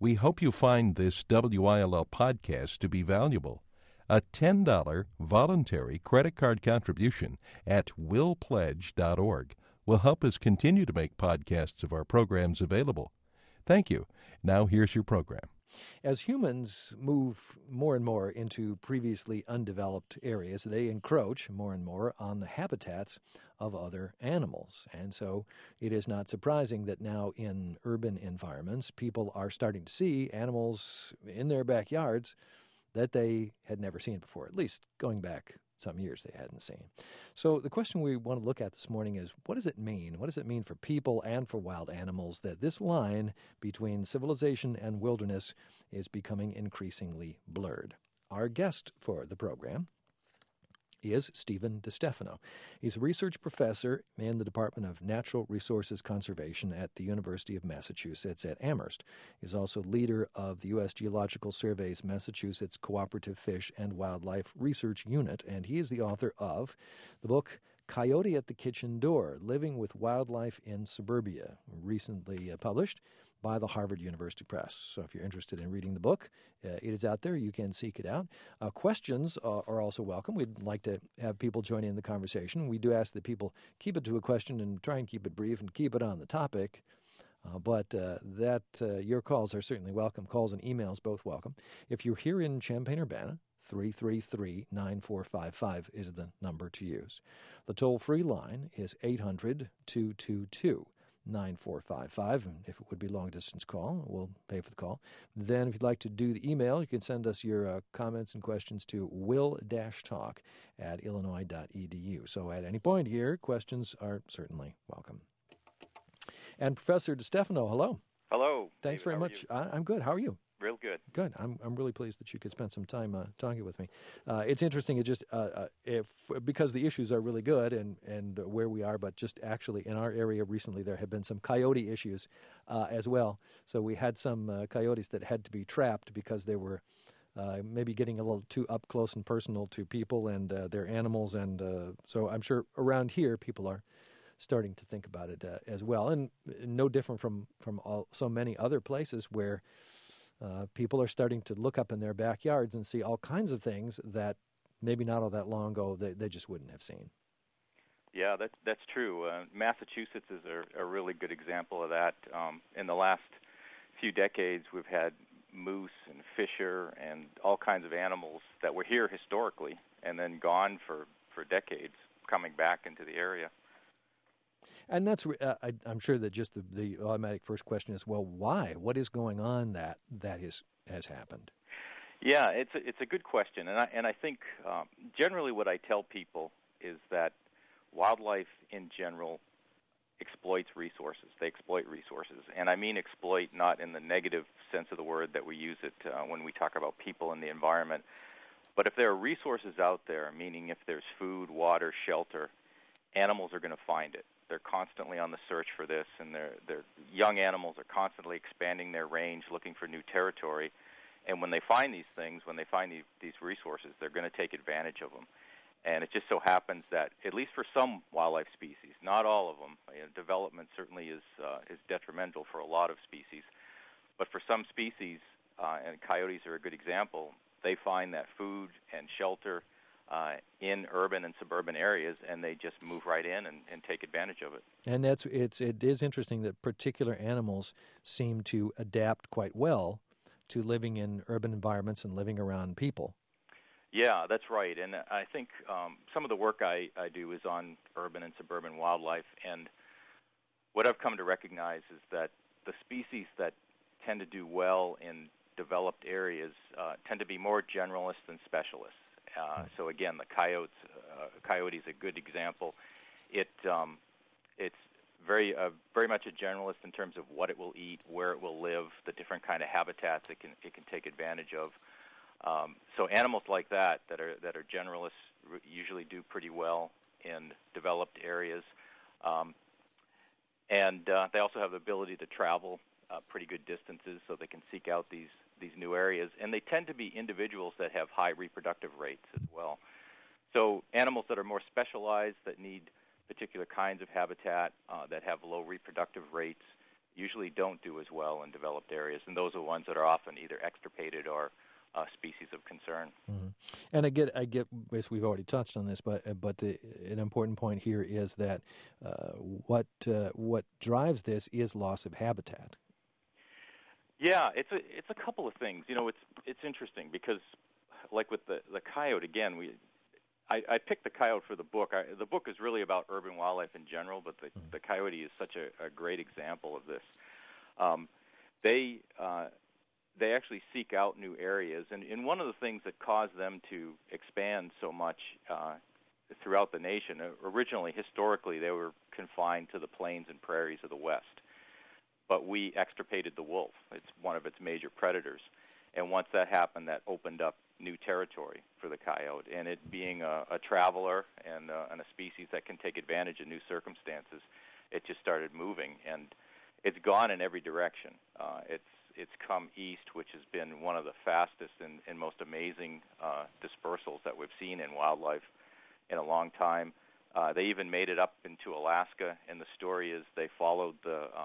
We hope you find this WILL podcast to be valuable. A $10 voluntary credit card contribution at willpledge.org will help us continue to make podcasts of our programs available. Thank you. Now here's your program. As humans move more and more into previously undeveloped areas, they encroach more and more on the habitats of other animals. And so it is not surprising that now in urban environments, people are starting to see animals in their backyards that they had never seen before, at least going back some years they hadn't seen. So the question we want to look at this morning is, what does it mean? What does it mean for people and for wild animals that this line between civilization and wilderness is becoming increasingly blurred? Our guest for the program is Stephen DeStefano. He's a research professor in the Department of Natural Resources Conservation at the University of Massachusetts at Amherst. He's also leader of the U.S. Geological Survey's Massachusetts Cooperative Fish and Wildlife Research Unit, and he is the author of the book Coyote at the Kitchen Door, Living with Wildlife in Suburbia, recently published by the Harvard University Press. So if you're interested in reading the book, it is out there. You can seek it out. Questions are also welcome. We'd like to have people join in the conversation. We do ask that people keep it to a question and try and keep it brief and keep it on the topic. But your calls are certainly welcome. Calls and emails, both welcome. If you're here in Champaign-Urbana, 333-9455 is the number to use. The toll-free line is 800-222-9455, and if it would be a long-distance call, we'll pay for the call. Then if you'd like to do the email, you can send us your comments and questions to will-talk@illinois.edu. So at any point here, questions are certainly welcome. And Professor DeStefano, hello. Hello. Thanks David, very much. I'm good. How are you? Real good. Good. I'm really pleased that you could spend some time talking with me. It's interesting. It just because the issues are really good and where we are, but just actually in our area recently there have been some coyote issues as well. So we had some coyotes that had to be trapped because they were maybe getting a little too up close and personal to people and their animals, and so I'm sure around here people are starting to think about it as well, and no different from so many other places where people are starting to look up in their backyards and see all kinds of things that maybe not all that long ago they just wouldn't have seen. Yeah, that's true. Massachusetts is a really good example of that. In the last few decades, we've had moose and fisher and all kinds of animals that were here historically and then gone for decades, coming back into the area. And that's I'm sure that just the automatic first question is, well, why? What is going on that has happened? Yeah, it's a good question, and I think generally what I tell people is that wildlife in general exploits resources. They exploit resources, and I mean exploit not in the negative sense of the word that we use it when we talk about people and the environment, but if there are resources out there, meaning if there's food, water, shelter, animals are going to find it. They're constantly on the search for this, and their young animals are constantly expanding their range, looking for new territory. And when they find these things, when they find these resources, they're going to take advantage of them. And it just so happens that, at least for some wildlife species, not all of them, development certainly is detrimental for a lot of species. But for some species, and coyotes are a good example, they find that food and shelter in urban and suburban areas, and they just move right in and take advantage of it. And it is interesting that particular animals seem to adapt quite well to living in urban environments and living around people. Yeah, that's right. And I think some of the work I do is on urban and suburban wildlife, and what I've come to recognize is that the species that tend to do well in developed areas tend to be more generalists than specialists. So again, the coyote is a good example. It's very much a generalist in terms of what it will eat, where it will live, the different kind of habitats it can take advantage of. So animals like that are generalists usually do pretty well in developed areas, and they also have the ability to travel pretty good distances, so they can seek out these new areas, and they tend to be individuals that have high reproductive rates as well. So animals that are more specialized, that need particular kinds of habitat, that have low reproductive rates, usually don't do as well in developed areas, and those are the ones that are often either extirpated or species of concern. Mm-hmm. And I get. As we've already touched on this, but an important point here is that what drives this is loss of habitat. Yeah, it's a couple of things. It's interesting because, like with the coyote again, I picked the coyote for the book. The book is really about urban wildlife in general, but the coyote is such a great example of this. They actually seek out new areas, and one of the things that caused them to expand so much throughout the nation, originally, historically, they were confined to the plains and prairies of the West. But we extirpated the wolf. It's one of its major predators. And once that happened, that opened up new territory for the coyote. And it being a traveler and a species that can take advantage of new circumstances, it just started moving. And it's gone in every direction. It's come east, which has been one of the fastest and most amazing dispersals that we've seen in wildlife in a long time. They even made it up into Alaska, and the story is they followed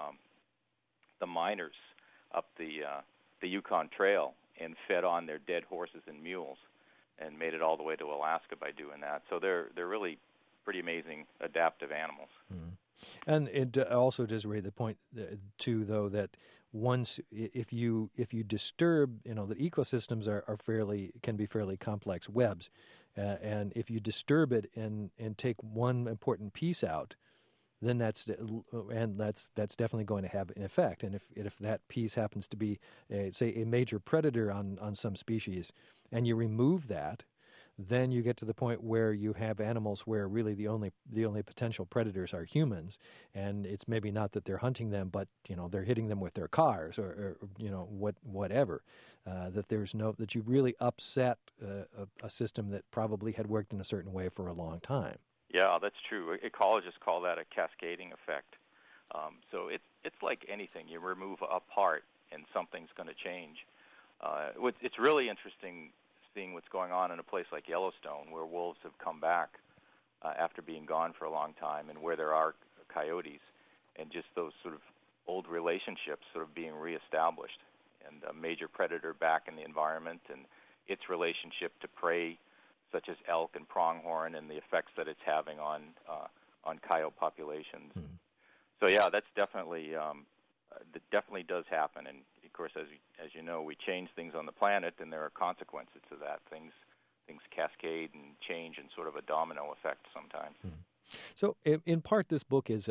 the miners up the Yukon Trail and fed on their dead horses and mules, and made it all the way to Alaska by doing that. So they're really pretty amazing adaptive animals. Mm-hmm. And it also does raise the point too, though, that once if you disturb, the ecosystems can be fairly complex webs, and if you disturb it and take one important piece out, then that's definitely going to have an effect. And if that piece happens to be, say, a major predator on some species, and you remove that, then you get to the point where you have animals where really the only potential predators are humans, and it's maybe not that they're hunting them, but they're hitting them with their cars or whatever. That you've really upset a system that probably had worked in a certain way for a long time. Yeah, that's true. Ecologists call that a cascading effect. So it's like anything. You remove a part, and something's going to change. It's really interesting seeing what's going on in a place like Yellowstone, where wolves have come back after being gone for a long time, and where there are coyotes, and just those sort of old relationships sort of being reestablished, and a major predator back in the environment, and its relationship to prey, such as elk and pronghorn, and the effects that it's having on coyote populations. Mm-hmm. So yeah, that's definitely that definitely does happen. And of course, as you know, we change things on the planet, and there are consequences to that. Things cascade and change in sort of a domino effect sometimes. Mm-hmm. So, in part, this book is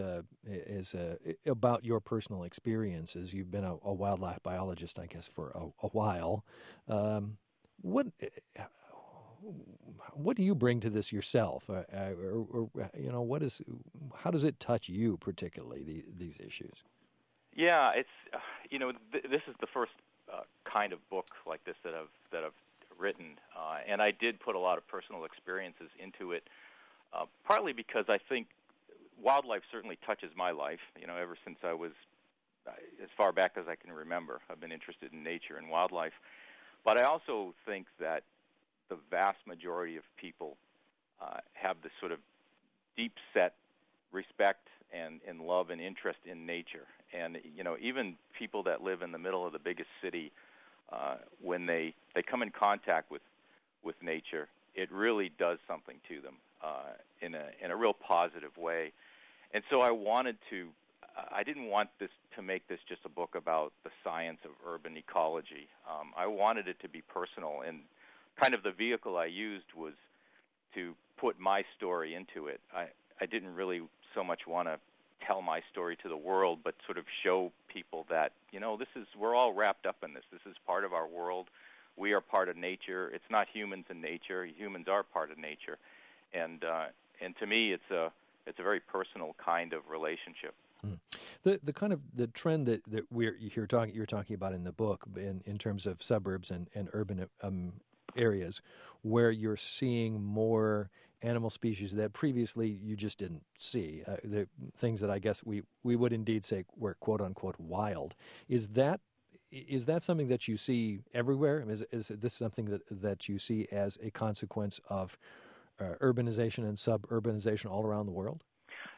about your personal experiences. You've been a wildlife biologist, I guess, for a while. What do you bring to this yourself, or how does it touch you particularly, these issues? Yeah, it's this is the first kind of book like this that I've written, and I did put a lot of personal experiences into it, partly because I think wildlife certainly touches my life. Ever since I was as far back as I can remember, I've been interested in nature and wildlife. But I also think that the vast majority of people have this sort of deep-set respect and love and interest in nature. And, even people that live in the middle of the biggest city, when they come in contact with nature, it really does something to them in a real positive way. And so I didn't want this to make this just a book about the science of urban ecology. I wanted it to be personal, and kind of the vehicle I used was to put my story into it. I didn't really so much want to tell my story to the world, but sort of show people that, we're all wrapped up in this. This is part of our world. We are part of nature. It's not humans and nature. Humans are part of nature. And to me, it's a very personal kind of relationship. The kind of the trend that you're talking about in the book in terms of suburbs and urban areas, where you're seeing more animal species that previously you just didn't see, the things that I guess we would indeed say were quote unquote wild. Is that something that you see everywhere? Is this something that you see as a consequence of urbanization and suburbanization all around the world?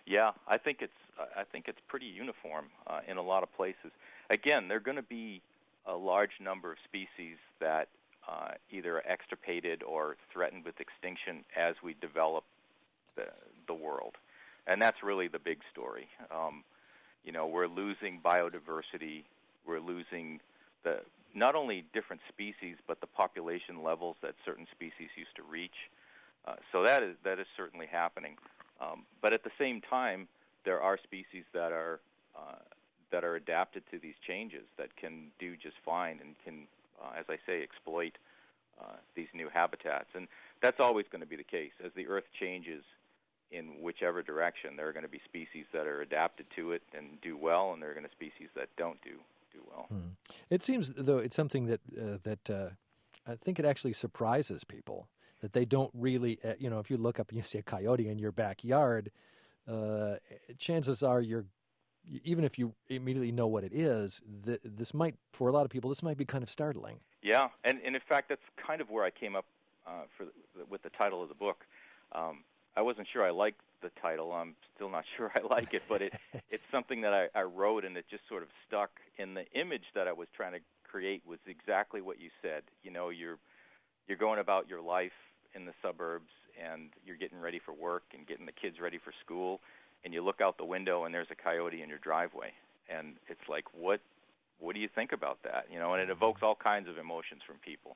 Yeah, I think it's pretty uniform in a lot of places. Again, there are going to be a large number of species that either are extirpated or threatened with extinction as we develop the world, and that's really the big story. We're losing biodiversity. We're losing not only different species, but the population levels that certain species used to reach. So that is certainly happening. But at the same time, there are species that are adapted to these changes that can do just fine and can, as I say, exploit these new habitats. And that's always going to be the case. As the Earth changes in whichever direction, there are going to be species that are adapted to it and do well, and there are going to be species that don't do well. It seems, though, it's something that I think it actually surprises people, that they don't really, if you look up and you see a coyote in your backyard, chances are even if you immediately know what it is, this might, for a lot of people, this might be kind of startling. Yeah, and in fact, that's kind of where I came up with the title of the book. I wasn't sure I liked the title. I'm still not sure I like it, but it's something that I wrote, and it just sort of stuck. And the image that I was trying to create was exactly what you said. You're going about your life in the suburbs, and you're getting ready for work and getting the kids ready for school, and you look out the window and there's a coyote in your driveway, and it's like, what do you think about that? And it evokes all kinds of emotions from people.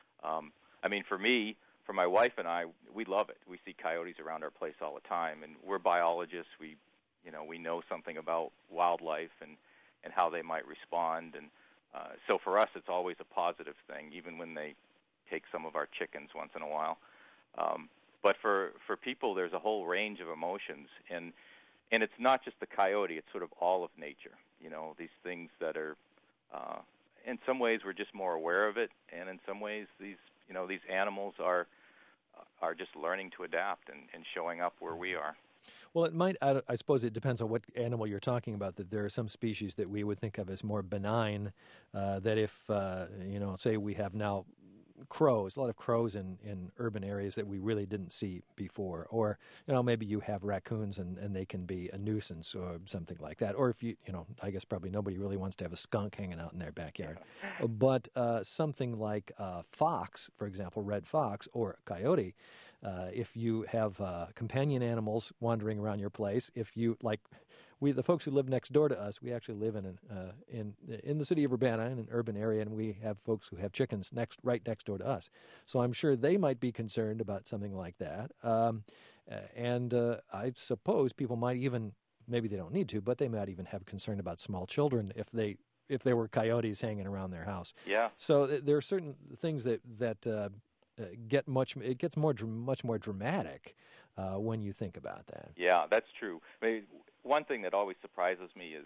For my wife and I, we love it. We see coyotes around our place all the time, and we're biologists. We know something about wildlife and how they might respond, and so for us, it's always a positive thing, even when they take some of our chickens once in a while. But for people, there's a whole range of emotions, and it's not just the coyote; it's sort of all of nature. These things that are, in some ways, we're just more aware of it, and in some ways, these animals are just learning to adapt and showing up where we are. Well, it might, I suppose it depends on what animal you're talking about, that there are some species that we would think of as more benign, that if, say we have now crows, a lot of crows in urban areas that we really didn't see before, or, maybe you have raccoons and they can be a nuisance or something like that. Or if I guess probably nobody really wants to have a skunk hanging out in their backyard. But something like fox, for example, red fox or coyote, if you have companion animals wandering around your place, if you the folks who live next door to us, we actually live in the city of Urbana, in an urban area, and we have folks who have chickens right next door to us. So I'm sure they might be concerned about something like that. And I suppose people might even, maybe they don't need to, but they might even have concern about small children if there were coyotes hanging around their house. Yeah. So there are certain things that gets much more dramatic when you think about that. Yeah, that's true. One thing that always surprises me is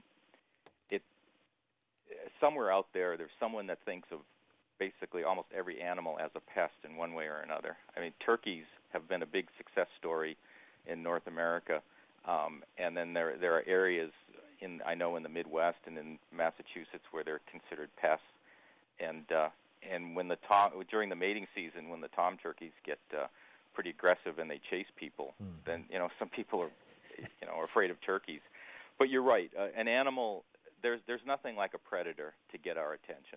somewhere out there's someone that thinks of basically almost every animal as a pest in one way or another. Turkeys have been a big success story in North America, and then there are areas in the Midwest and in Massachusetts where they're considered pests, and when during the mating season, when the tom turkeys get pretty aggressive and they chase people, then some people are afraid of turkeys. But you're right. An animal, there's nothing like a predator to get our attention,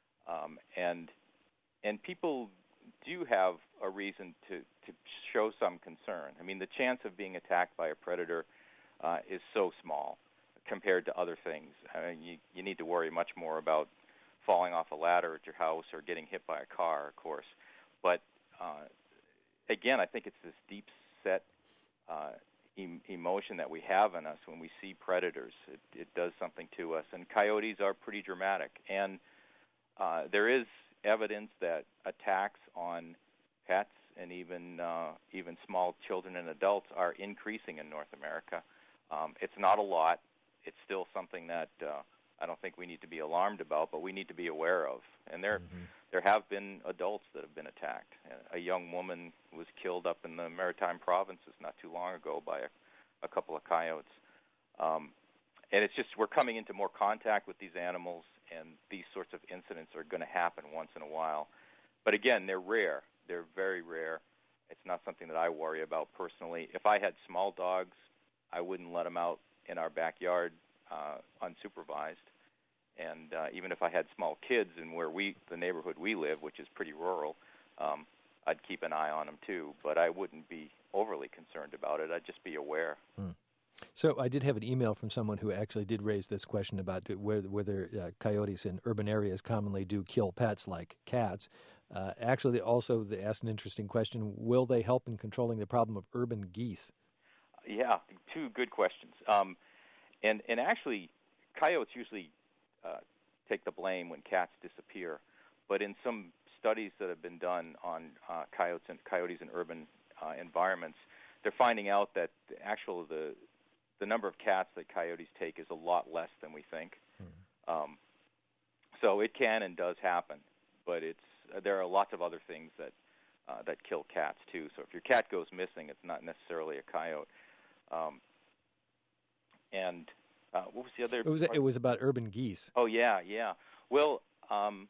and people do have a reason to show some concern. The chance of being attacked by a predator is so small compared to other things. You need to worry much more about falling off a ladder at your house or getting hit by a car, of course. But again, I think it's this deep-set emotion that we have in us when we see predators. It does something to us. And coyotes are pretty dramatic. And there is evidence that attacks on pets and even small children and adults are increasing in North America. It's not a lot. It's still something that I don't think we need to be alarmed about, but we need to be aware of. And there have been adults that have been attacked. A young woman was killed up in the Maritime Provinces not too long ago by a couple of coyotes. And it's just we're coming into more contact with these animals, and these sorts of incidents are going to happen once in a while. But again, they're rare. They're very rare. It's not something that I worry about personally. If I had small dogs, I wouldn't let them out in our backyard unsupervised. And even if I had small kids in the neighborhood we live, which is pretty rural, I'd keep an eye on them too. But I wouldn't be overly concerned about it. I'd just be aware. So I did have an email from someone who actually did raise this question about whether coyotes in urban areas commonly do kill pets like cats. Actually, they asked an interesting question: will they help in controlling the problem of urban geese? Yeah, two good questions. And actually, coyotes usually take the blame when cats disappear. But in some studies that have been done on coyotes in urban environments, they're finding out that the number of cats that coyotes take is a lot less than we think. So it can and does happen, but there are lots of other things that kill cats too. So if your cat goes missing, it's not necessarily a coyote. What was the other? It was about urban geese. Oh yeah. Well, I'm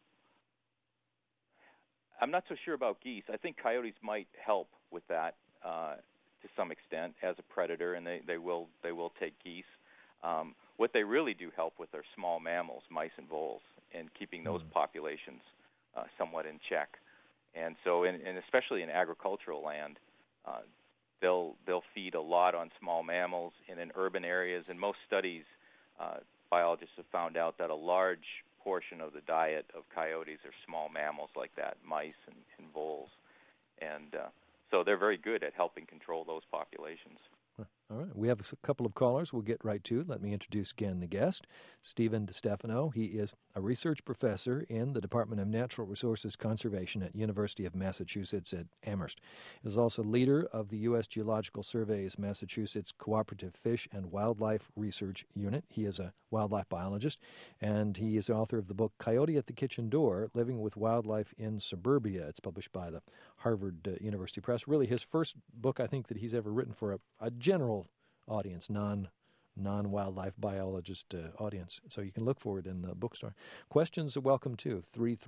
not so sure about geese. I think coyotes might help with that to some extent as a predator, and they will take geese. What they really do help with are small mammals, mice and voles, and keeping those populations somewhat in check. And so, and especially in agricultural land, they'll feed a lot on small mammals. And in urban areas, in most studies, biologists have found out that a large portion of the diet of coyotes are small mammals like that, mice and voles. And so they're very good at helping control those populations. All right. We have a couple of callers we'll get right to. Let me introduce again the guest, Stephen DeStefano. He is a research professor in the Department of Natural Resources Conservation at University of Massachusetts at Amherst. He is also leader of the U.S. Geological Survey's Massachusetts Cooperative Fish and Wildlife Research Unit. He is a wildlife biologist, and he is the author of the book Coyote at the Kitchen Door, Living with Wildlife in Suburbia. It's published by the Harvard University Press. Really his first book, I think, that he's ever written for a general audience, non-wildlife biologist audience. So you can look for it in the bookstore. Questions are welcome too.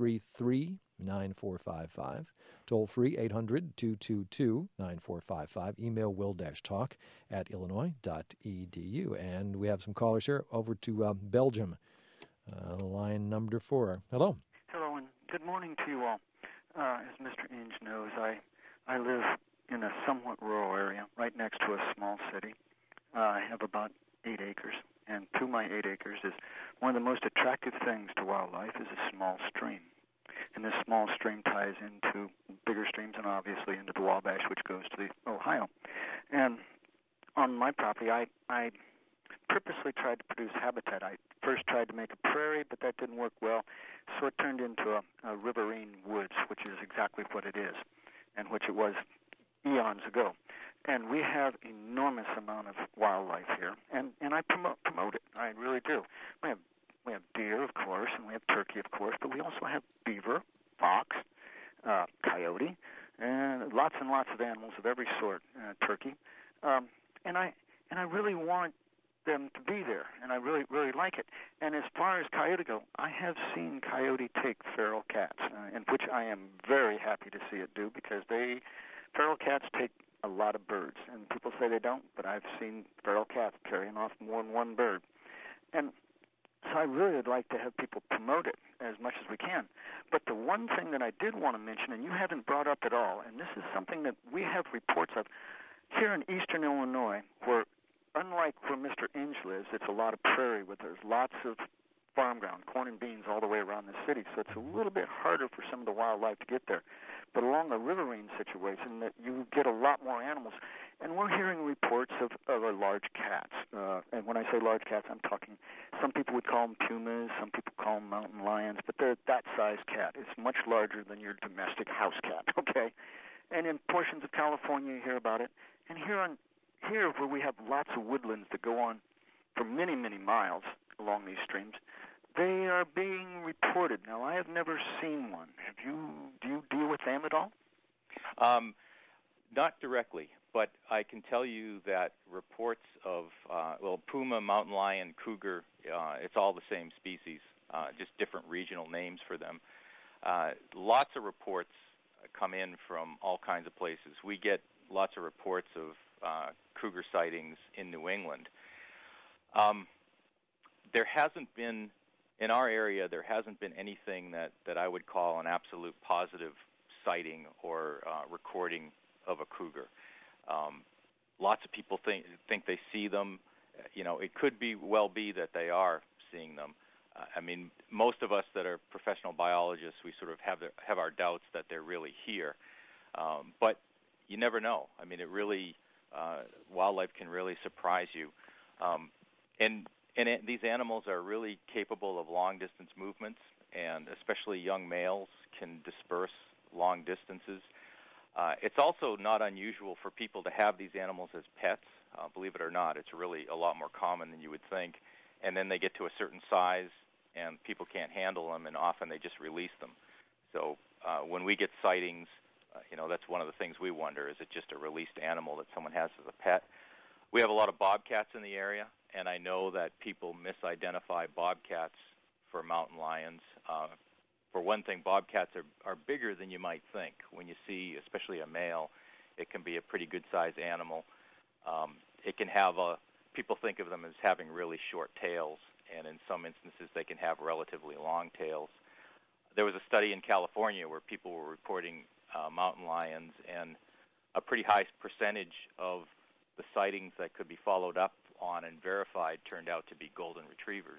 333-9455. Toll free 800-222-9455. Email will-talk@illinois.edu. And we have some callers here over to Belgium. Line number 4. Hello. Hello, and good morning to you all. As Mr. Inge knows, I live in a somewhat rural area right next to a small city. I have about 8 acres, and through my 8 acres is one of the most attractive things to wildlife is a small stream. And this small stream ties into bigger streams and obviously into the Wabash, which goes to the Ohio. And on my property, I purposely tried to produce habitat. I first tried to make a prairie, but that didn't work well, so it turned into a riverine woods, which is exactly what it is, and which it was eons ago. And we have enormous amount of wildlife here, and I promote it. I really do. We have deer, of course, and we have turkey, of course, but we also have beaver, fox, coyote, and lots of animals of every sort, turkey. And I really want them to be there, and I really like it. And as far as coyote go, I have seen coyote take feral cats, and which I am very happy to see it do, because feral cats take a lot of birds, and people say they don't, but I've seen feral cats carrying off more than one bird. And so I really would like to have people promote it as much as we can. But the one thing that I did want to mention, and you haven't brought up at all, and this is something that we have reports of here in eastern Illinois, where unlike where Mr. Inge lives, it's a lot of prairie where there's lots of farm ground, corn and beans all the way around the city, so it's a little bit harder for some of the wildlife to get there. But along the riverine situation, that you get a lot more animals. And we're hearing reports of large cats. And when I say large cats, I'm talking, some people would call them pumas, some people call them mountain lions, but they're that size cat. It's much larger than your domestic house cat, okay? And in portions of California, you hear about it. And here where we have lots of woodlands that go on for many, many miles along these streams, they are being reported. Now, I have never seen one. Do you deal with them at all? Not directly, but I can tell you that reports of, puma, mountain lion, cougar, it's all the same species, just different regional names for them. Lots of reports come in from all kinds of places. We get lots of reports of cougar sightings in New England. There hasn't been, in our area, there hasn't been anything that I would call an absolute positive sighting or recording of a cougar. Lots of people think they see them. It could well be that they are seeing them. I mean, most of us that are professional biologists, we sort of have our doubts that they're really here. But you never know. I mean, wildlife can really surprise you. And these animals are really capable of long-distance movements, and especially young males can disperse long distances. It's also not unusual for people to have these animals as pets. Believe it or not, it's really a lot more common than you would think. And then they get to a certain size, and people can't handle them, and often they just release them. So when we get sightings, that's one of the things we wonder, is it just a released animal that someone has as a pet? We have a lot of bobcats in the area, and I know that people misidentify bobcats for mountain lions. For one thing, bobcats are bigger than you might think. When you see, especially a male, it can be a pretty good-sized animal. It can have people think of them as having really short tails, and in some instances they can have relatively long tails. There was a study in California where people were reporting mountain lions, and a pretty high percentage of the sightings that could be followed up on and verified turned out to be golden retrievers.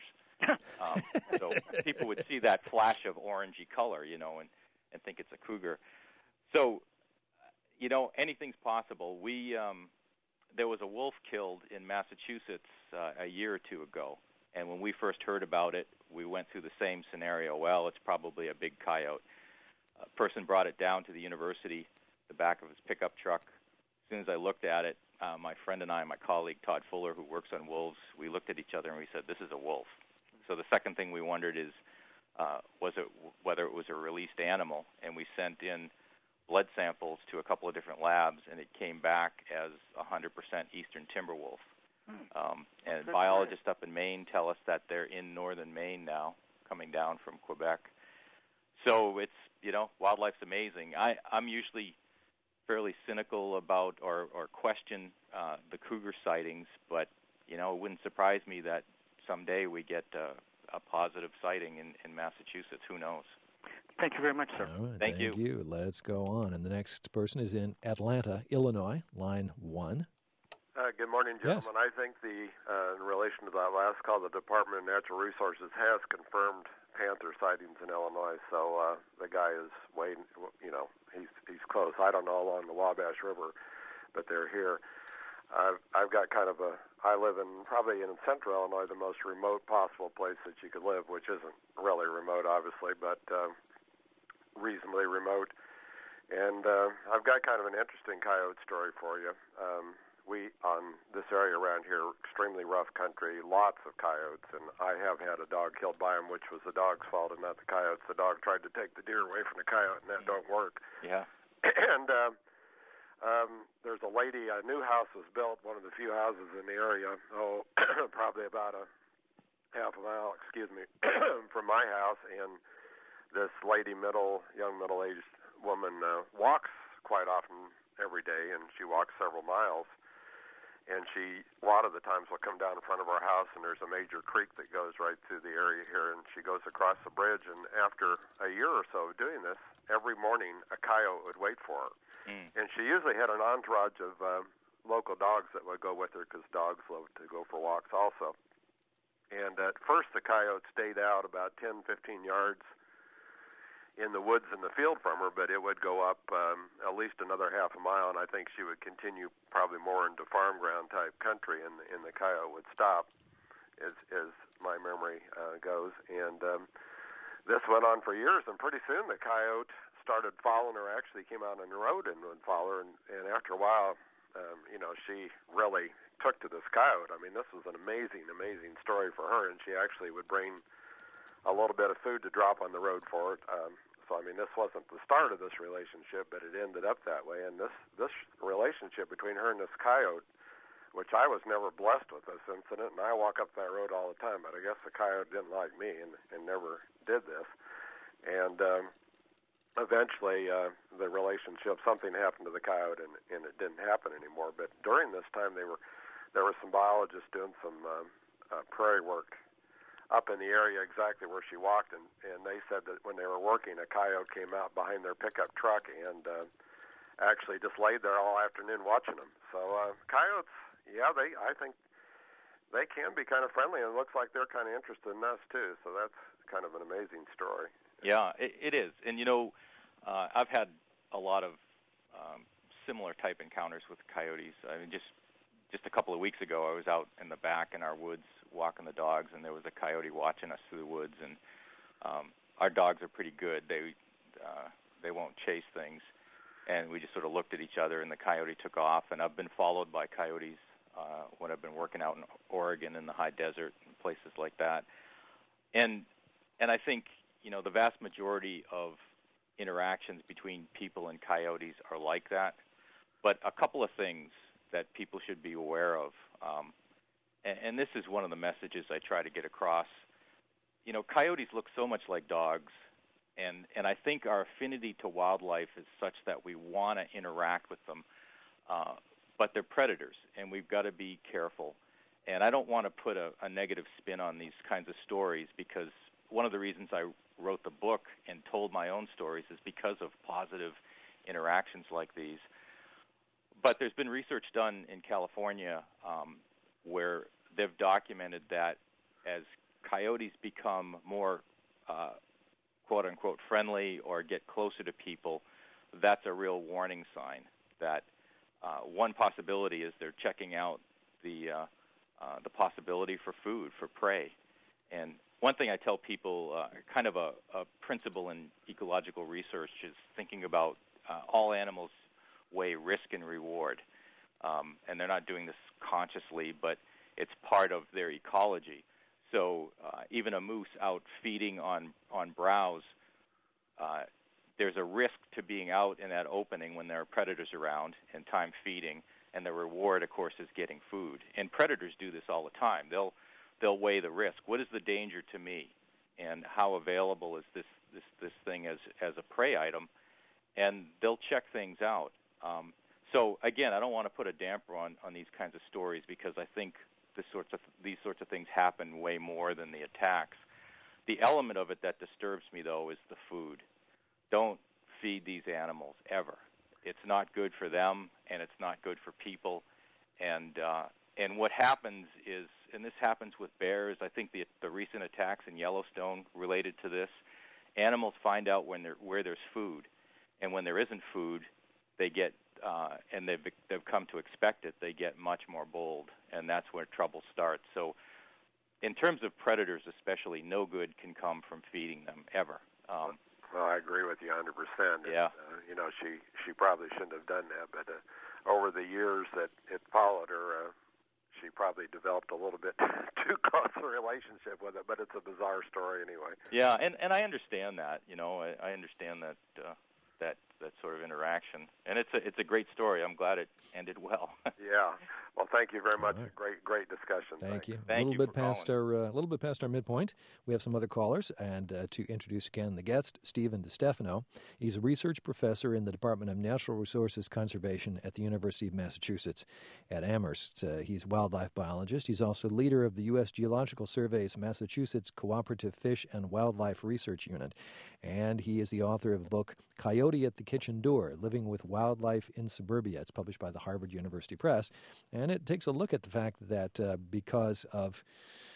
So people would see that flash of orangey color, and think it's a cougar. So, anything's possible. There was a wolf killed in Massachusetts a year or two ago, and when we first heard about it, we went through the same scenario. Well, it's probably a big coyote. A person brought it down to the university, the back of his pickup truck. As soon as I looked at it, my friend and I, my colleague Todd Fuller, who works on wolves, we looked at each other and we said, "This is a wolf." So the second thing we wondered is whether it was a released animal, and we sent in blood samples to a couple of different labs, and it came back as 100% eastern timber wolf. And biologists up in Maine tell us that they're in northern Maine now, coming down from Quebec. So it's, wildlife's amazing. I'm usually fairly cynical about or question the cougar sightings, but, it wouldn't surprise me that someday we get a positive sighting in Massachusetts. Who knows? Thank you very much, sir. All right, thank you. Let's go on. And the next person is in Atlanta, Illinois, line 1. Good morning, gentlemen. Yes. I think in relation to that last call, the Department of Natural Resources has confirmed panther sightings in Illinois. So the guy is waiting. He's close. I don't know along the Wabash River, but they're here. I've got I live probably in central Illinois, the most remote possible place that you could live, which isn't really remote, obviously, but reasonably remote. And I've got kind of an interesting coyote story for you. We, on this area around here, extremely rough country, lots of coyotes, and I have had a dog killed by them, which was the dog's fault and not the coyotes. The dog tried to take the deer away from the coyote, and that don't work. Yeah. And there's a lady, a new house was built, one of the few houses in the area, probably about a half a mile, from my house, and this lady, young middle-aged woman, walks quite often every day, and she walks several miles. And she, a lot of the times, will come down in front of our house, and there's a major creek that goes right through the area here, and she goes across the bridge, and after a year or so of doing this, every morning a coyote would wait for her. And she usually had an entourage of local dogs that would go with her, because dogs love to go for walks also. And at first the coyote stayed out about 10, 15 yards in the woods in the field from her, but it would go up at least another half a mile, and I think she would continue probably more into farm ground type country, and the coyote would stop, as my memory goes. And this went on for years, and pretty soon the coyote started following her, actually came out on the road and would follow her, and after a while, she really took to this coyote. I mean, this was an amazing, amazing story for her, and she actually would bring a little bit of food to drop on the road for it. So, I mean, this wasn't the start of this relationship, but it ended up that way. And this relationship between her and this coyote, which I was never blessed with this incident, and I walk up that road all the time, but I guess the coyote didn't like me and never did this. And eventually the relationship, something happened to the coyote, and it didn't happen anymore. But during this time, there were some biologists doing some prairie work up in the area exactly where she walked, and they said that when they were working, a coyote came out behind their pickup truck and actually just laid there all afternoon watching them. So coyotes, yeah, I think they can be kind of friendly, and it looks like they're kind of interested in us too. So that's kind of an amazing story. Yeah, it is. And, I've had a lot of similar type encounters with coyotes. I mean, just a couple of weeks ago, I was out in the back in our woods walking the dogs, and there was a coyote watching us through the woods. And our dogs are pretty good. They won't chase things. And we just sort of looked at each other, and the coyote took off. And I've been followed by coyotes when I've been working out in Oregon in the high desert and places like that. And I think, the vast majority of interactions between people and coyotes are like that. But a couple of things that people should be aware of, and this is one of the messages I try to get across. Coyotes look so much like dogs, and I think our affinity to wildlife is such that we want to interact with them, but they're predators, and we've got to be careful. And I don't want to put a negative spin on these kinds of stories, because one of the reasons I wrote the book and told my own stories is because of positive interactions like these. But there's been research done in California where they've documented that as coyotes become more quote-unquote friendly or get closer to people, that's a real warning sign that one possibility is they're checking out the possibility for food, for prey. And one thing I tell people, kind of a principle in ecological research, is thinking about all animals weigh risk and reward. And they're not doing this consciously, but it's part of their ecology. So even a moose out feeding on browse, there's a risk to being out in that opening when there are predators around and time feeding, and the reward, of course, is getting food. And predators do this all the time. They'll weigh the risk. What is the danger to me, and how available is this thing as a prey item? And they'll check things out. So again, I don't want to put a damper on these kinds of stories, because I think these sorts of things happen way more than the attacks. The element of it that disturbs me, though, is the food. Don't feed these animals ever. It's not good for them, and it's not good for people. And what happens is, and this happens with bears, I think the recent attacks in Yellowstone related to this, animals find out where there's food. And when there isn't food, they get, and they've come to expect it, they get much more bold, and that's where trouble starts. So in terms of predators especially, no good can come from feeding them, ever. Well, I agree with you 100%. Yeah. And, she probably shouldn't have done that, but over the years that it followed her, she probably developed a little bit too close a relationship with it, but it's a bizarre story anyway. Yeah, and I understand that. I understand that that sort of interaction, and it's a great story. I'm glad it ended well. Yeah. Well, thank you very much. Right. Great discussion. Thank you. Thank you. A little bit past our midpoint. We have some other callers, and to introduce again the guest, Stephen DiStefano. He's a research professor in the Department of Natural Resources Conservation at the University of Massachusetts at Amherst. He's a wildlife biologist. He's also leader of the U.S. Geological Survey's Massachusetts Cooperative Fish and Wildlife Research Unit, and he is the author of the book Coyote at the Kitchen Door: Living with Wildlife in Suburbia. It's published by the Harvard University Press, and it takes a look at the fact that because of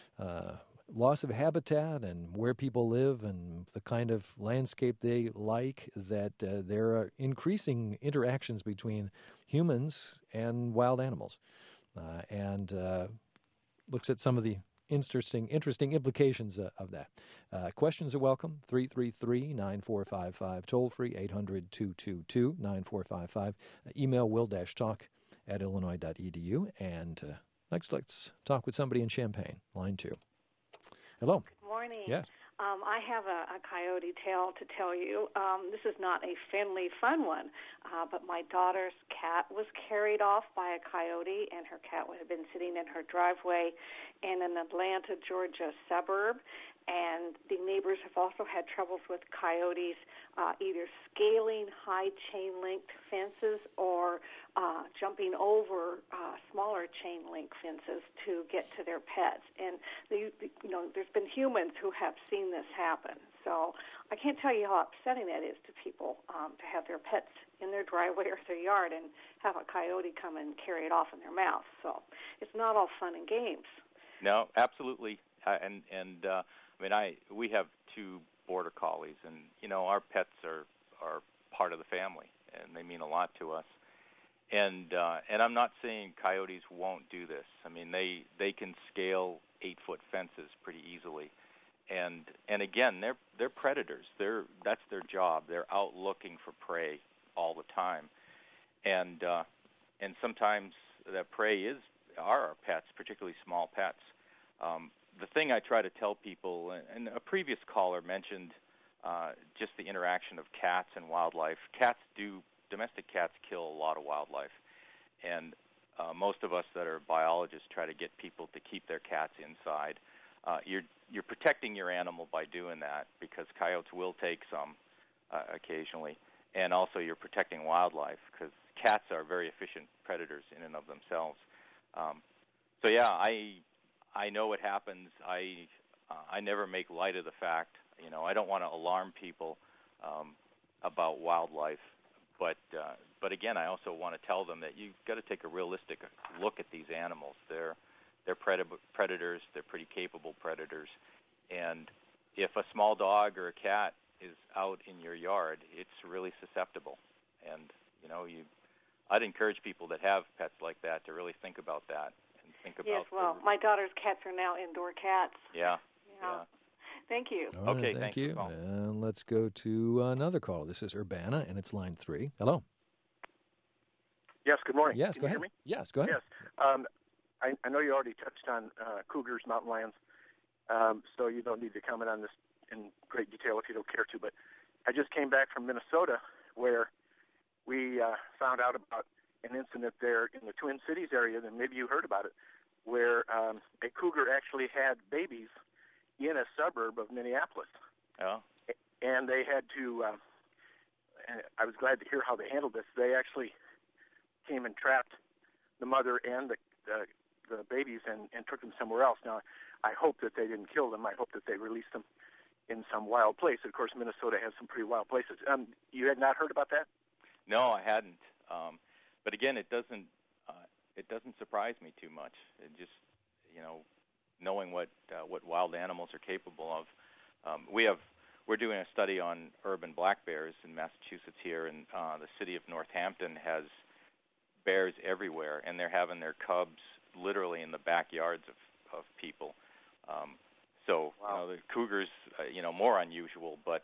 loss of habitat and where people live and the kind of landscape they like, that there are increasing interactions between humans and wild animals, and looks at some of the interesting implications of that. Questions are welcome. 333-9455. Toll free 800-222-9455. Email will-talk@illinois.edu. And next, let's talk with somebody in Champaign, line 2. Hello. Good morning. Yes. I have a coyote tale to tell you. This is not a friendly, fun one, but my daughter's cat was carried off by a coyote, and her cat had been sitting in her driveway in an Atlanta, Georgia suburb. And the neighbors have also had troubles with coyotes either scaling high chain-link fences or jumping over smaller chain-link fences to get to their pets. And there's been humans who have seen this happen. So I can't tell you how upsetting that is to people to have their pets in their driveway or their yard and have a coyote come and carry it off in their mouth. So it's not all fun and games. No, absolutely. We have 2 border collies, and our pets are part of the family, and they mean a lot to us. And I'm not saying coyotes won't do this. I mean, they can scale 8-foot fences pretty easily, and again, they're predators. That's their job. They're out looking for prey all the time, and sometimes that prey are our pets, particularly small pets. The thing I try to tell people, and a previous caller mentioned just the interaction of cats and wildlife. Domestic cats kill a lot of wildlife, and most of us that are biologists try to get people to keep their cats inside. You're protecting your animal by doing that, because coyotes will take some occasionally, and also you're protecting wildlife, because cats are very efficient predators in and of themselves. So yeah, I know it happens. I never make light of the fact. I don't want to alarm people about wildlife, but again, I also want to tell them that you've got to take a realistic look at these animals. They're predators. They're pretty capable predators, and if a small dog or a cat is out in your yard, it's really susceptible. And I'd encourage people that have pets like that to really think about that. Yes, well, my daughter's cats are now indoor cats. Yeah. Thank you. All right, Okay, thank you. Well. And let's go to another call. This is Urbana, and it's line 3. Hello. Yes, good morning. Yes, Can go you ahead. hear me? Yes, go ahead. Yes. I know you already touched on cougars, mountain lions, so you don't need to comment on this in great detail if you don't care to, but I just came back from Minnesota, where we found out about an incident there in the Twin Cities area, and maybe you heard about it, where a cougar actually had babies in a suburb of Minneapolis. Oh. And they had to, I was glad to hear how they handled this. They actually came and trapped the mother and the babies and took them somewhere else. Now, I hope that they didn't kill them. I hope that they released them in some wild place. Of course, Minnesota has some pretty wild places. You had not heard about that? No, I hadn't. But again, it doesn't surprise me too much. It just, knowing what wild animals are capable of. We're doing a study on urban black bears in Massachusetts here, and the city of Northampton has bears everywhere, and they're having their cubs literally in the backyards of people. So wow. The cougars, more unusual, but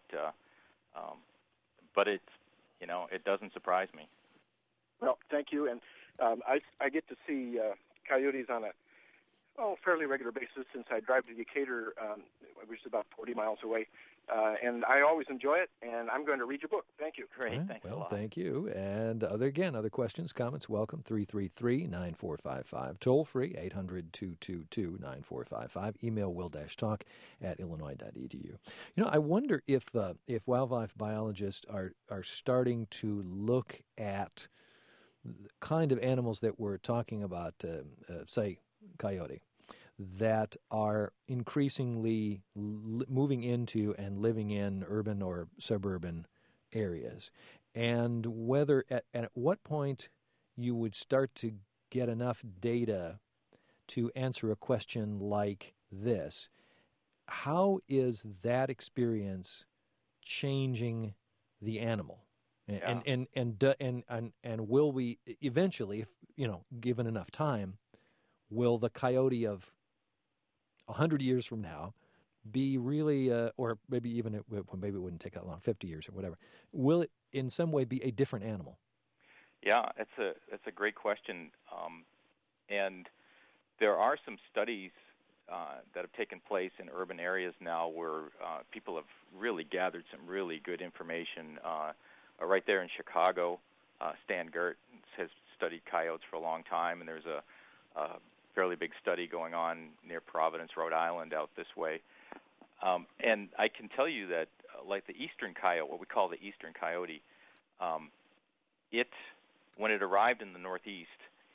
it's, it doesn't surprise me. Well, thank you. And I get to see coyotes on a fairly regular basis since I drive to Decatur, which is about 40 miles away. And I always enjoy it, and I'm going to read your book. Thank you. Great. Right. Thanks well, a lot. Thank you. And other questions, comments, welcome. 333-9455. Toll free, 800-222-9455. Email will-talk@illinois.edu. I wonder if wildlife biologists are starting to look at the kind of animals that we're talking about, say, coyote, that are increasingly moving into and living in urban or suburban areas, and whether at what point you would start to get enough data to answer a question like this. How is that experience changing the animal? Yeah. And will we eventually, if given enough time, will the coyote of 100 years from now be really, or maybe even maybe it wouldn't take that long, 50 years or whatever, will it in some way be a different animal? Yeah, it's a great question, and there are some studies that have taken place in urban areas now where people have really gathered some really good information. Right there in Chicago, Stan Gert has studied coyotes for a long time, and there's a fairly big study going on near Providence, Rhode Island, out this way. And I can tell you that, like the eastern coyote, what we call the eastern coyote, when it arrived in the Northeast,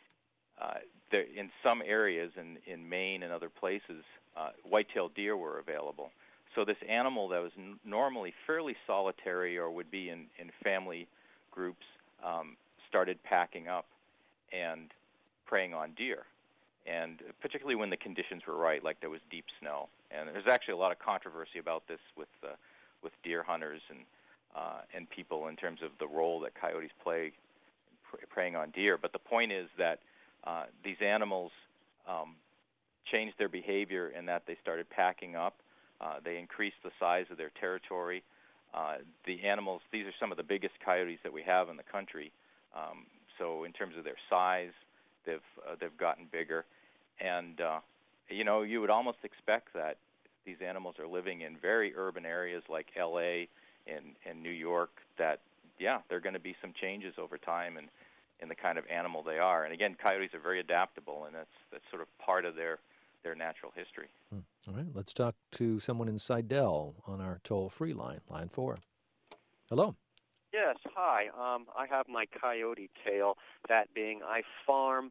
in some areas in Maine and other places, white-tailed deer were available. So this animal that was normally fairly solitary or would be in family groups started packing up and preying on deer, and particularly when the conditions were right, like there was deep snow. And there's actually a lot of controversy about this with deer hunters and people in terms of the role that coyotes play preying on deer. But the point is that these animals changed their behavior in that they started packing up. They increased the size of their territory. The animals, these are some of the biggest coyotes that we have in the country. So in terms of their size, they've gotten bigger. And, you would almost expect that these animals are living in very urban areas like L.A. and New York, that, there are going to be some changes over time in the kind of animal they are. And again, coyotes are very adaptable, and that's sort of part of their natural history. All right, let's talk to someone in Seidel on our toll-free line, line 4. Hello. Yes, hi. I have my coyote tale, that being I farm.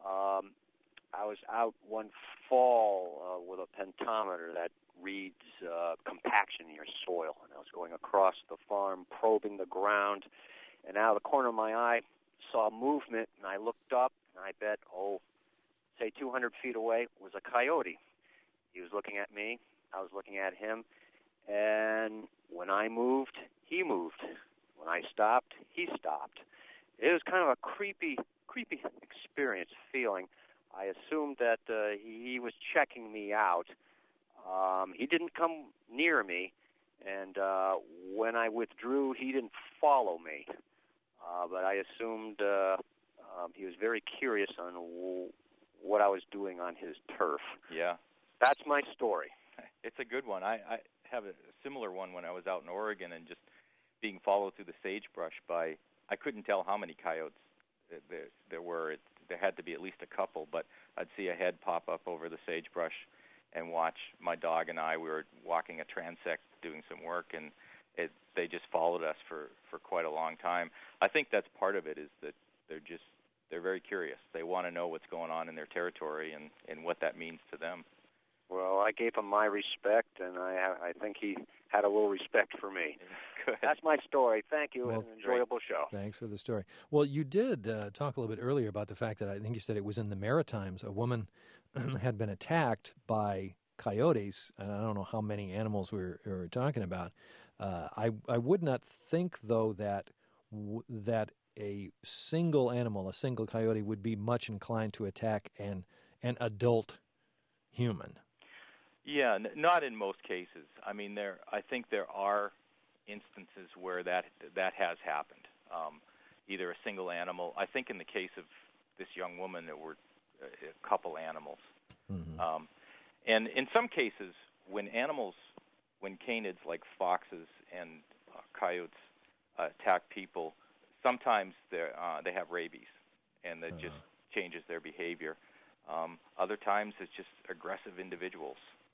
I was out one fall with a pentometer that reads compaction in your soil, and I was going across the farm, probing the ground, and out of the corner of my eye, saw movement, and I looked up, and I bet, say 200 feet away was a coyote. He was looking at me, I was looking at him, and when I moved, he moved. When I stopped, he stopped. It was kind of a creepy experience, feeling. I assumed that he was checking me out. He didn't come near me, and when I withdrew, he didn't follow me. But I assumed he was very curious on what I was doing on his turf. Yeah. That's my story. It's a good one. I have a similar one when I was out in Oregon and just being followed through the sagebrush by, I couldn't tell how many coyotes there were. There had to be at least a couple, but I'd see a head pop up over the sagebrush and watch my dog and I. We were walking a transect doing some work, and they just followed us for quite a long time. I think that's part of it, is that they're very curious. They want to know what's going on in their territory and what that means to them. Well, I gave him my respect, and I think he had a little respect for me. Good. That's my story. Thank you, Well, and an enjoyable show. Thanks for the story. Well, you did talk a little bit earlier about the fact that I think you said it was in the Maritimes. A woman had been attacked by coyotes, and I don't know how many animals we were talking about. I would not think, though, that a single animal, a single coyote, would be much inclined to attack an adult human. Yeah, not in most cases. I mean, I think there are instances where that has happened. Either a single animal. I think in the case of this young woman, there were a couple animals. Mm-hmm. And in some cases, when canids like foxes and coyotes attack people, sometimes they have rabies, and that just changes their behavior. Other times, it's just aggressive individuals,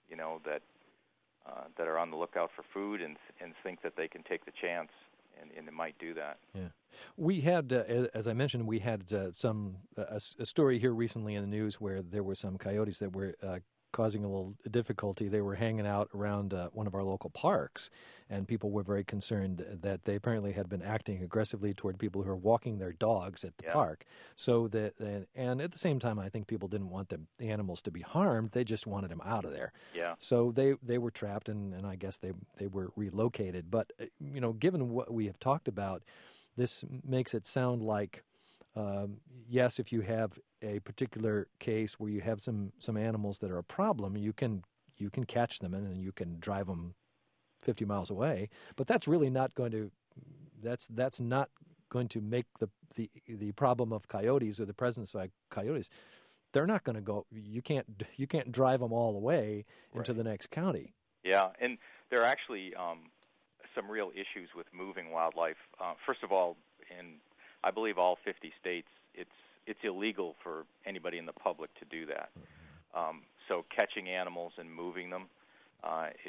that are on the lookout for food and think that they can take the chance, and it might do that. Yeah, we had, as I mentioned, we had a story here recently in the news where there were some coyotes that were causing a little difficulty. They were hanging out around one of our local parks, and people were very concerned that they apparently had been acting aggressively toward people who were walking their dogs at the park. So and at the same time, I think people didn't want the animals to be harmed. They just wanted them out of there. Yeah. So they were trapped, and I guess they were relocated. But given what we have talked about, this makes it sound like, yes, if you have a particular case where you have some animals that are a problem, you can catch them and you can drive them 50 miles away. But that's really not going to that's not going to make the problem of coyotes or the presence of coyotes. They're not going to go. You can't drive them all the way into the next county. Yeah, and there are actually some real issues with moving wildlife. First of all, in I believe all 50 states, it's illegal for anybody in the public to do that. So catching animals and moving them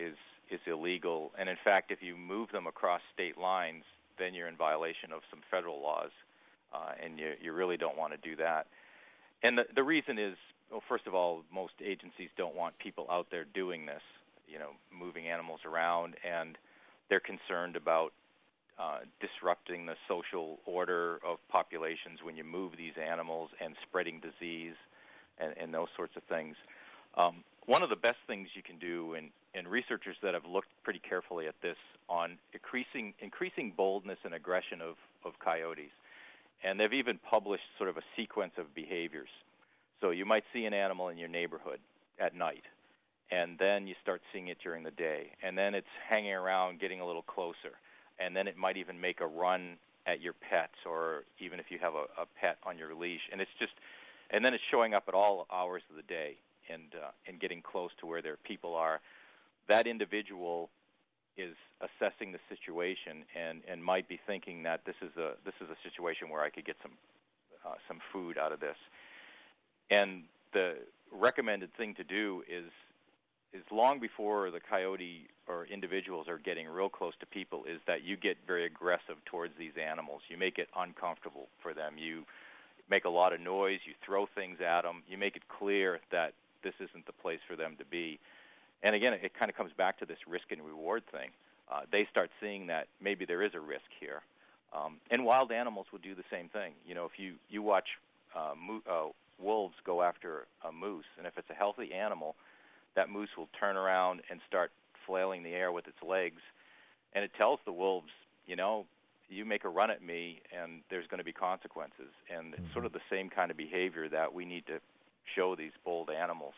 is illegal. And in fact, if you move them across state lines, then you're in violation of some federal laws, and you really don't want to do that. And the reason is, well, first of all, most agencies don't want people out there doing this, moving animals around, and they're concerned about disrupting the social order of populations when you move these animals and spreading disease and those sorts of things. One of the best things you can do, and researchers that have looked pretty carefully at this, on increasing boldness and aggression of coyotes, and they've even published sort of a sequence of behaviors. So you might see an animal in your neighborhood at night, and then you start seeing it during the day, and then it's hanging around, getting a little closer, and then it might even make a run at your pets, or even if you have a pet on your leash, and then it's showing up at all hours of the day and getting close to where their people are. That individual is assessing the situation and might be thinking that this is a situation where I could get some food out of this. And the recommended thing to do is long before the coyote or individuals are getting real close to people, is that you get very aggressive towards these animals. You make it uncomfortable for them. You make a lot of noise. You throw things at them. You make it clear that this isn't the place for them to be. And again, it kind of comes back to this risk and reward thing. They start seeing that maybe there is a risk here. And wild animals will do the same thing. If you watch wolves go after a moose, and if it's a healthy animal, that moose will turn around and start flailing the air with its legs, and it tells the wolves, you make a run at me, and there's going to be consequences. And it's sort of the same kind of behavior that we need to show these bold animals.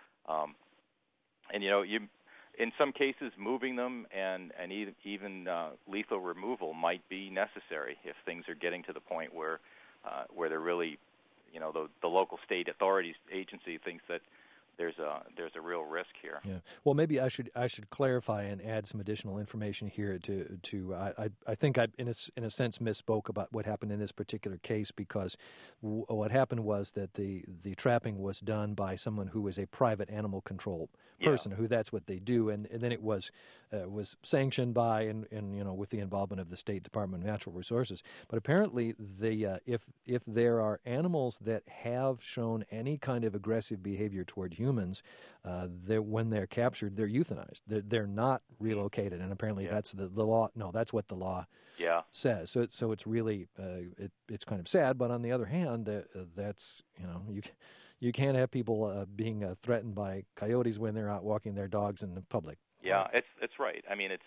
And in some cases, moving them and even lethal removal might be necessary if things are getting to the point where they're really, the local state authorities agency thinks that there's a real risk here. Yeah. Well, maybe I should clarify and add some additional information here. I think I in a sense misspoke about what happened in this particular case, because what happened was that the trapping was done by someone who is a private animal control person, who that's what they do, and then it was sanctioned by and with the involvement of the State Department of Natural Resources. But apparently, if there are animals that have shown any kind of aggressive behavior toward humans, when they're captured, they're euthanized. They're not relocated, and apparently that's the law. No, that's what the law says. So it's really it's kind of sad. But on the other hand, that's you can't have people being threatened by coyotes when they're out walking their dogs in the public. Yeah, it's right. I mean, it's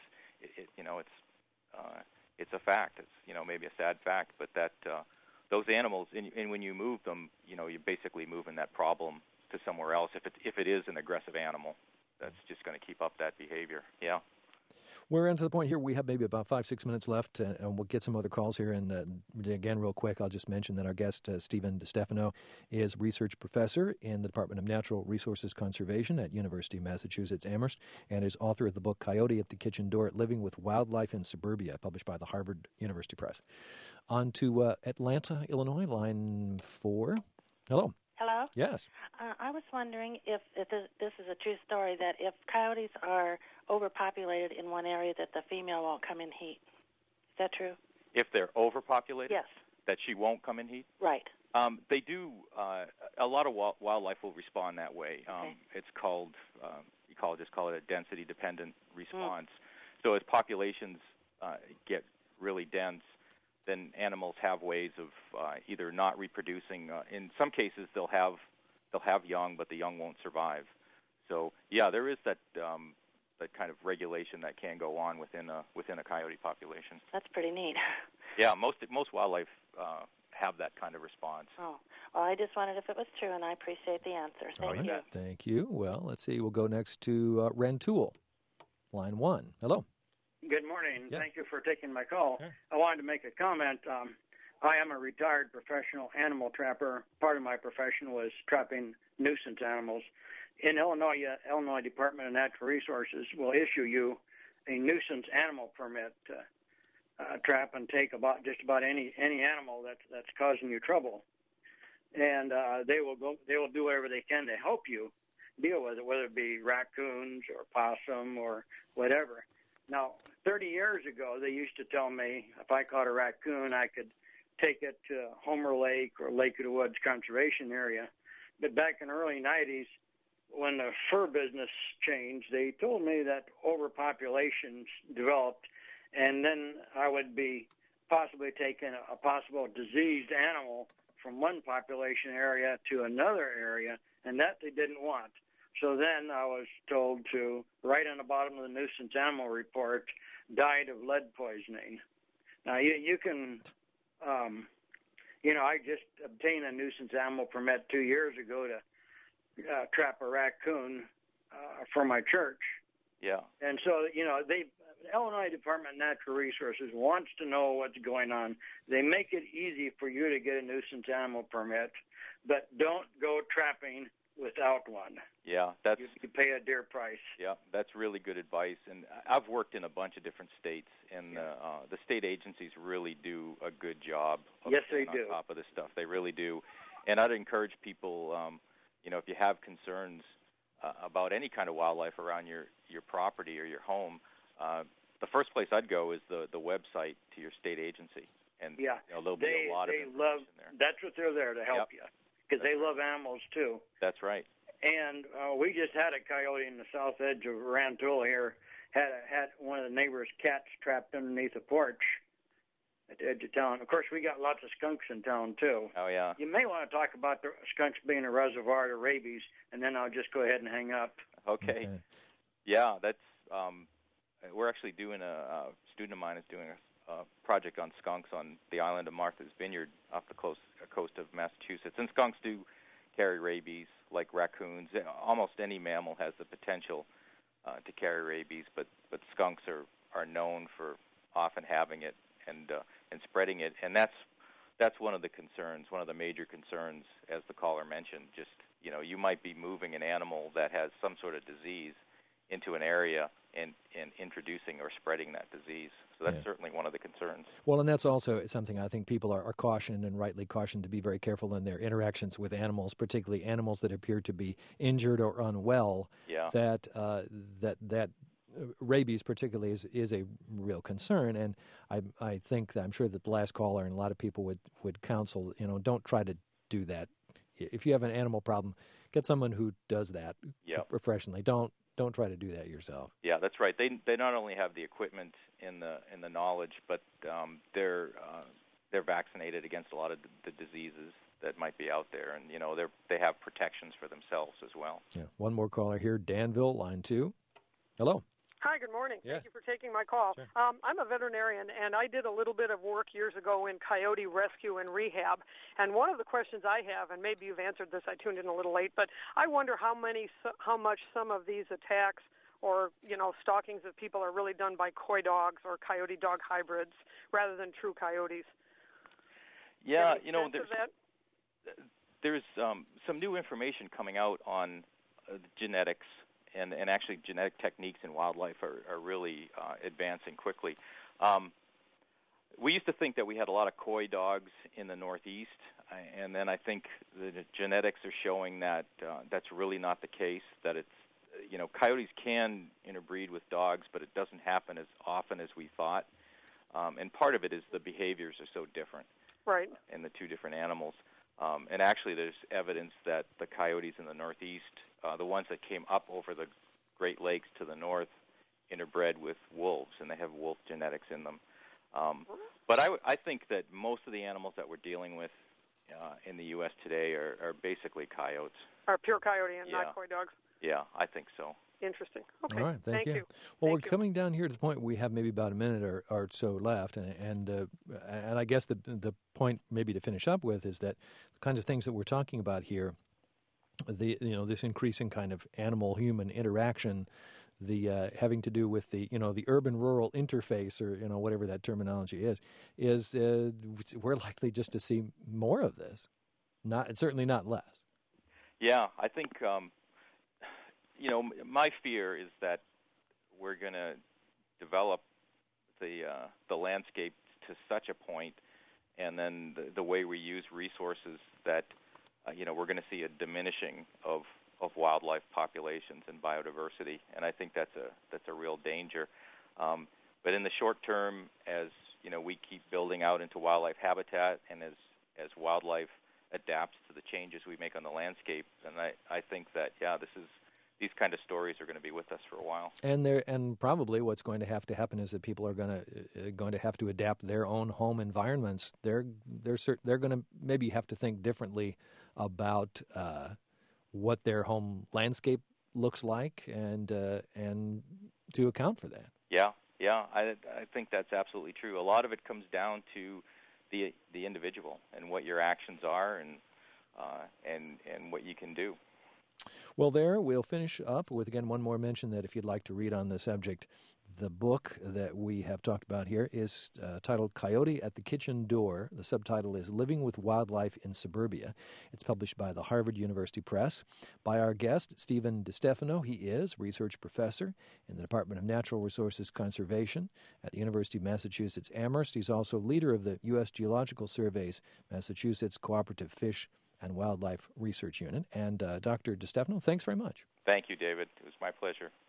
a fact. It's maybe a sad fact, but that those animals, and when you move them, you're basically moving that problem to somewhere else. If it is an aggressive animal, that's just going to keep up that behavior. Yeah. We're into the point here. We have maybe about 5-6 minutes left, and we'll get some other calls here. And again, real quick, I'll just mention that our guest, Stephen DeStefano, is research professor in the Department of Natural Resources Conservation at University of Massachusetts Amherst, and is author of the book Coyote at the Kitchen Door: Living with Wildlife in Suburbia, published by the Harvard University Press. On to Atlanta, Illinois, line 4. Hello. Hello? Yes. I was wondering if this is a true story, that if coyotes are overpopulated in one area, that the female won't come in heat. Is that true? If they're overpopulated? Yes. That she won't come in heat? Right. They do. A lot of wildlife will respond that way. Okay. It's called, just call it a density-dependent response. So as populations get really dense, then animals have ways of either not reproducing. In some cases, they'll have young, but the young won't survive. So yeah, there is that kind of regulation that can go on within a coyote population. That's pretty neat. Yeah, most wildlife have that kind of response. Oh, well, I just wondered if it was true, and I appreciate the answer. Thank you. Thank you. Well, let's see. We'll go next to Rentoul, line 1. Hello. Good morning. Yeah. Thank you for taking my call. Sure. I wanted to make a comment. I am a retired professional animal trapper. Part of my profession was trapping nuisance animals. In Illinois, Illinois Department of Natural Resources will issue you a nuisance animal permit to trap and take just about any animal that's causing you trouble. And they will do whatever they can to help you. deal with it, whether it be raccoons or possum or whatever. Now, 30 years ago, they used to tell me if I caught a raccoon, I could take it to Homer Lake or Lake of the Woods Conservation Area. But back in the early 90s, when the fur business changed, they told me that overpopulation developed, and then I would be possibly taking a possible diseased animal from one population area to another area, and that they didn't want. So then I was told to write on the bottom of the nuisance animal report, died of lead poisoning. Now, you can, I just obtained a nuisance animal permit 2 years ago to trap a raccoon for my church. Yeah. And so, the Illinois Department of Natural Resources wants to know what's going on. They make it easy for you to get a nuisance animal permit, but don't go trapping without one. Yeah, you pay a dear price. Yeah, that's really good advice. And I've worked in a bunch of different states, and the state agencies really do a good job of staying on top of this stuff. They really do. And I'd encourage people, if you have concerns about any kind of wildlife around your property or your home, the first place I'd go is the website to your state agency. And there'll be a lot of information there. That's what they're there to help you, because they love animals too. That's right. And we just had a coyote in the south edge of Rantoula here. Had one of the neighbors' cats trapped underneath a porch at the edge of town. Of course, we got lots of skunks in town too. Oh yeah. You may want to talk about the skunks being a reservoir to rabies, and then I'll just go ahead and hang up. Okay. Yeah, that's. We're actually doing a student of mine is doing a project on skunks on the island of Martha's Vineyard off the coast of Massachusetts. And skunks do carry rabies, like raccoons. Almost any mammal has the potential to carry rabies, but skunks are known for often having it and spreading it. And that's one of the concerns, one of the major concerns, as the caller mentioned. Just you might be moving an animal that has some sort of disease into an area and introducing or spreading that disease. So that's certainly one of the concerns. Well, and that's also something I think people are cautioned, and rightly cautioned, to be very careful in their interactions with animals, particularly animals that appear to be injured or unwell. Yeah. That rabies particularly is a real concern, and I think that I'm sure that the last caller and a lot of people would counsel, don't try to do that. If you have an animal problem, get someone who does that professionally. Don't try to do that yourself. Yeah, that's right. They not only have the equipment and the knowledge, but they're vaccinated against a lot of the diseases that might be out there, and they have protections for themselves as well. Yeah. One more caller here, Danville, line 2. Hello. Hi, good morning. Yeah. Thank you for taking my call. Sure. I'm a veterinarian, and I did a little bit of work years ago in coyote rescue and rehab. And one of the questions I have, and maybe you've answered this, I tuned in a little late, but I wonder how much some of these attacks or stalkings of people are really done by coy dogs or coyote dog hybrids rather than true coyotes. Yeah, there's some new information coming out on genetics. And actually, genetic techniques in wildlife are really advancing quickly. We used to think that we had a lot of coy dogs in the Northeast, and then I think the genetics are showing that that's really not the case. That it's coyotes can interbreed with dogs, but it doesn't happen as often as we thought. And part of it is the behaviors are so different, right, in the two different animals. And actually, there's evidence that the coyotes in the Northeast, the ones that came up over the Great Lakes to the north, interbred with wolves, and they have wolf genetics in them. But I think that most of the animals that we're dealing with in the U.S. today are basically coyotes. Are pure coyote and not coy dogs? Yeah, I think so. Interesting. Okay. All right, thank you. Well, we're coming down here to the point we have maybe about a minute or so left, and I guess the point maybe to finish up with is that the kinds of things that we're talking about here, this increasing kind of animal-human interaction, the having to do with the the urban-rural interface, or whatever that terminology is we're likely just to see more of this, certainly not less. Yeah, I think. My fear is that we're going to develop the landscape to such a point, and then the way we use resources that we're going to see a diminishing of wildlife populations and biodiversity, and I think that's a real danger. But in the short term, as we keep building out into wildlife habitat, and as wildlife adapts to the changes we make on the landscape, and I think that these kind of stories are going to be with us for a while. And probably what's going to have to happen is that people are going to have to adapt their own home environments. They're going to maybe have to think differently about what their home landscape looks like, and to account for that. Yeah, I think that's absolutely true. A lot of it comes down to the individual and what your actions are, and what you can do. Well, there we'll finish up with, again, one more mention that if you'd like to read on the subject, the book that we have talked about here is titled Coyote at the Kitchen Door. The subtitle is Living with Wildlife in Suburbia. It's published by the Harvard University Press. By our guest, Stephen DeStefano. He is research professor in the Department of Natural Resources Conservation at the University of Massachusetts Amherst. He's also leader of the U.S. Geological Survey's Massachusetts Cooperative Fish and Wildlife Research Unit. And Dr. DeStefano, thanks very much. Thank you, David. It was my pleasure.